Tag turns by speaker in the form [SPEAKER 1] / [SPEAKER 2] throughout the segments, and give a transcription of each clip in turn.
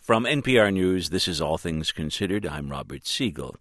[SPEAKER 1] From NPR News, this is All Things Considered. I'm Robert Siegel.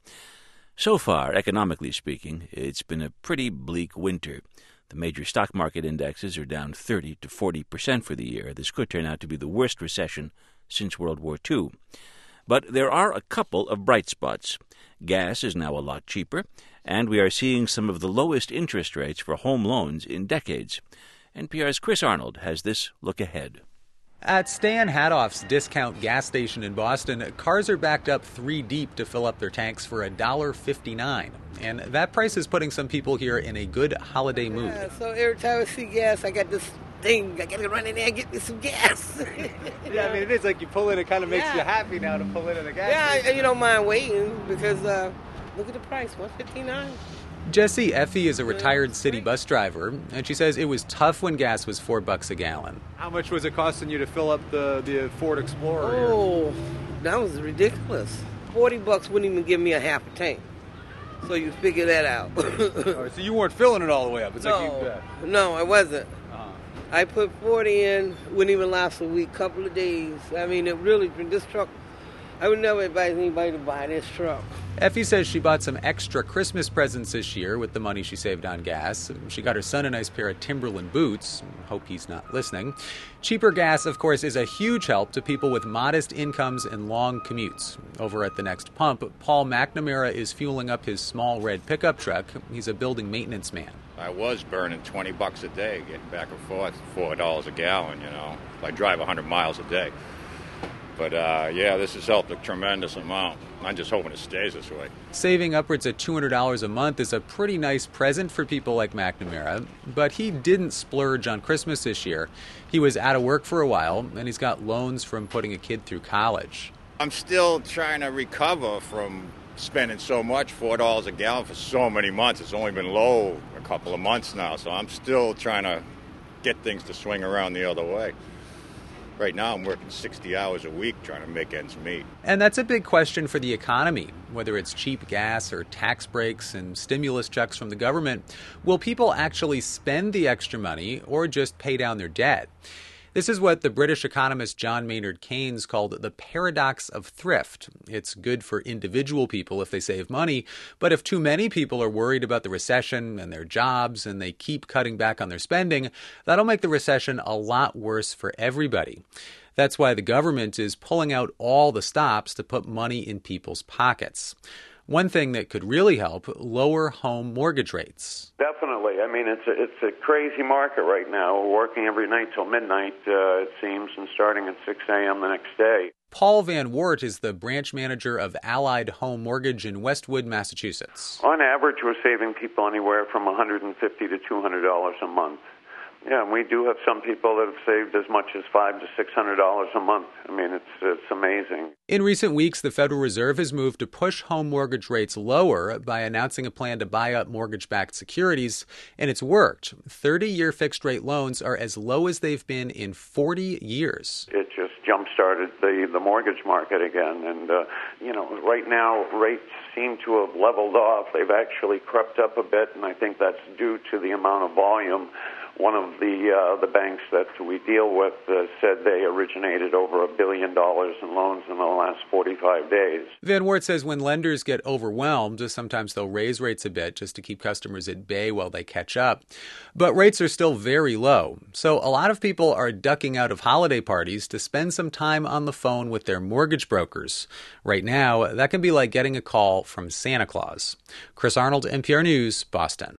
[SPEAKER 1] So far, economically speaking, it's been a pretty bleak winter. The major stock market indexes are down 30 to 40% for the year. This could turn out to be the worst recession since World War II. But there are a couple of bright spots. Gas is now a lot cheaper, and we are seeing some of the lowest interest rates for home loans in decades. NPR's Chris Arnold has this look ahead.
[SPEAKER 2] At Stan Hadoff's discount gas station in Boston, cars are backed up 3 deep to fill up their tanks for $1.59. And that price is putting some people here in a good holiday mood.
[SPEAKER 3] So every time I see gas, I got this thing. I got to run in there and get me some gas.
[SPEAKER 2] Yeah, I mean, it is like you pull in, it kind of makes you happy now to pull in at the gas station.
[SPEAKER 3] Yeah, you don't mind waiting because look at the price, $1.59.
[SPEAKER 2] Jessie Effie is a retired city bus driver, and she says it was tough when gas was $4 a gallon. How much was it costing you to fill up the Ford Explorer here?
[SPEAKER 3] Oh, that was ridiculous. $40 wouldn't even give me a half a tank. So you figure that out.
[SPEAKER 2] So you weren't filling it all the way up?
[SPEAKER 3] No, I wasn't. I put 40 in, wouldn't even last a week, couple of days. I mean, it really, this truck, I would never advise anybody to buy this truck.
[SPEAKER 2] Effie says she bought some extra Christmas presents this year with the money she saved on gas. She got her son a nice pair of Timberland boots. Hope he's not listening. Cheaper gas, of course, is a huge help to people with modest incomes and long commutes. Over at the next pump, Paul McNamara is fueling up his small red pickup truck. He's a building maintenance man.
[SPEAKER 4] I was burning $20 a day, getting back and forth, $4 a gallon, I drive 100 miles a day. But, this has helped a tremendous amount. I'm just hoping it stays this way.
[SPEAKER 2] Saving upwards of $200 a month is a pretty nice present for people like McNamara, but he didn't splurge on Christmas this year. He was out of work for a while, and he's got loans from putting a kid through college.
[SPEAKER 4] I'm still trying to recover from spending so much, $4 a gallon for so many months. It's only been low a couple of months now, so I'm still trying to get things to swing around the other way. Right now, I'm working 60 hours a week trying to make ends meet.
[SPEAKER 2] And that's a big question for the economy, whether it's cheap gas or tax breaks and stimulus checks from the government. Will people actually spend the extra money or just pay down their debt? This is what the British economist John Maynard Keynes called the paradox of thrift. It's good for individual people if they save money, but if too many people are worried about the recession and their jobs and they keep cutting back on their spending, that'll make the recession a lot worse for everybody. That's why the government is pulling out all the stops to put money in people's pockets. One thing that could really help, lower home mortgage rates.
[SPEAKER 5] Definitely. I mean, it's a crazy market right now. We're working every night till midnight, it seems, and starting at 6 a.m. the next day.
[SPEAKER 2] Paul Van Wert is the branch manager of Allied Home Mortgage in Westwood, Massachusetts.
[SPEAKER 5] On average, we're saving people anywhere from $150 to $200 a month. Yeah, and we do have some people that have saved as much as $500 to $600 a month. I mean, it's amazing.
[SPEAKER 2] In recent weeks, the Federal Reserve has moved to push home mortgage rates lower by announcing a plan to buy up mortgage-backed securities, and it's worked. 30-year fixed-rate loans are as low as they've been in 40 years.
[SPEAKER 5] It just jump-started the mortgage market again, and, right now rates seem to have leveled off. They've actually crept up a bit, and I think that's due to the amount of volume. One of the banks that we deal with said they originated over $1 billion in loans in the last 45 days.
[SPEAKER 2] Van Wert says when lenders get overwhelmed, sometimes they'll raise rates a bit just to keep customers at bay while they catch up. But rates are still very low. So a lot of people are ducking out of holiday parties to spend some time on the phone with their mortgage brokers. Right now, that can be like getting a call from Santa Claus. Chris Arnold, NPR News, Boston.